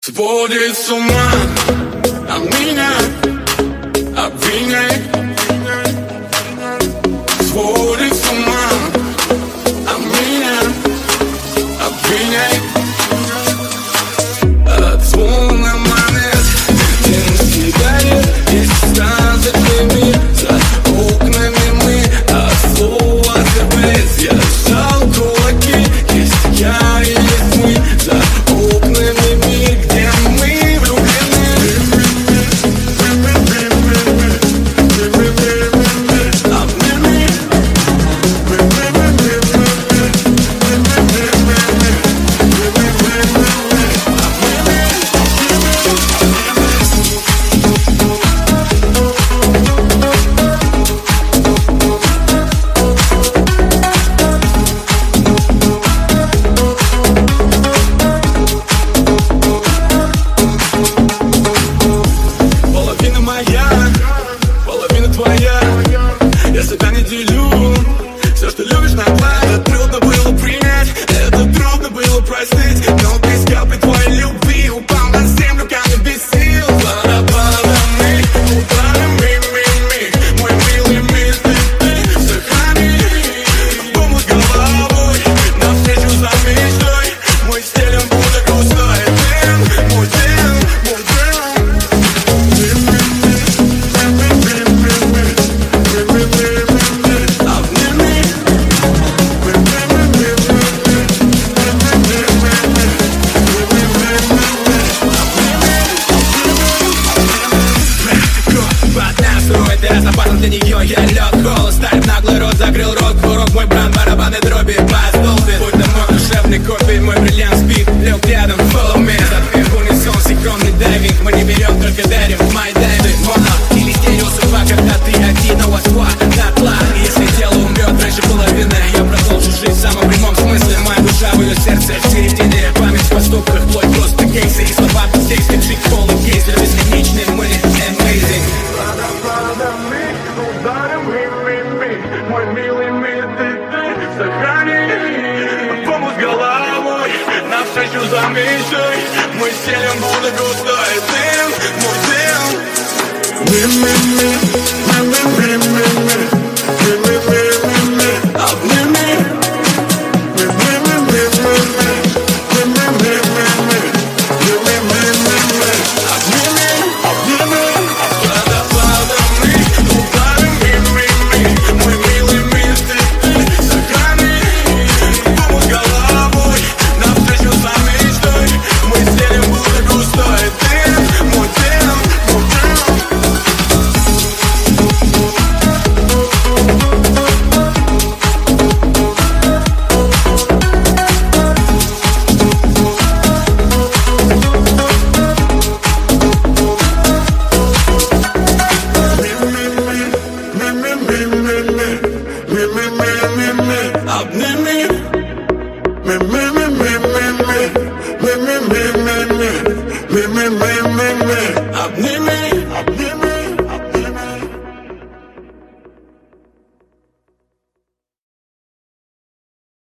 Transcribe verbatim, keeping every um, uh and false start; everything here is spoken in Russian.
Сводит с ума, а меня обвиняет. Сводит с ума, а меня обвиняет. От звона монет, дым сигарет, экстазами за окнами мы, от слова забыть. Я сжал кулаки, есть я и есть мы, за окнами мир, где мы влюблены. Обмены. Половина моя, половина твоя. Я себя не делю. Все, что любишь, на два. Это трудно было принять, это трудно было простить. Но без капли твоей любви упал на землю камень без сил. Барабанами, ударами, ми-ми. Мой милый мир, ты, ты, сохрани. Помог головой навстречу за мечтой. Мой стилем будет густой дым. Мой дым, мой дым. Строит раз опасен для нее, я лег, голос ставит наглый рот, закрыл рот, курок, мой брат, барабаны, дроби, бас, долбит. Будь на мой душевный копий, мой бриллиант спит, лег рядом, follow me. Затмев унисон, синхронный дайвинг, мы не берем, только дарим, my diving, моно. Или стерео судьба, когда ты один, у вас два, дотла. Если тело умрет раньше половины, я продолжу жить в самом прямом смысле. Моя душа в ее сердце, в середине, память в поступках, плоть просто кейсы и слова текстик, джик, полный кейсер, бесконечный, мы amazing. Мой милый мир, ты, ты, сохрани. Помог головой навстречу за мечтой. Мы стелем будто густой дым, мой дым.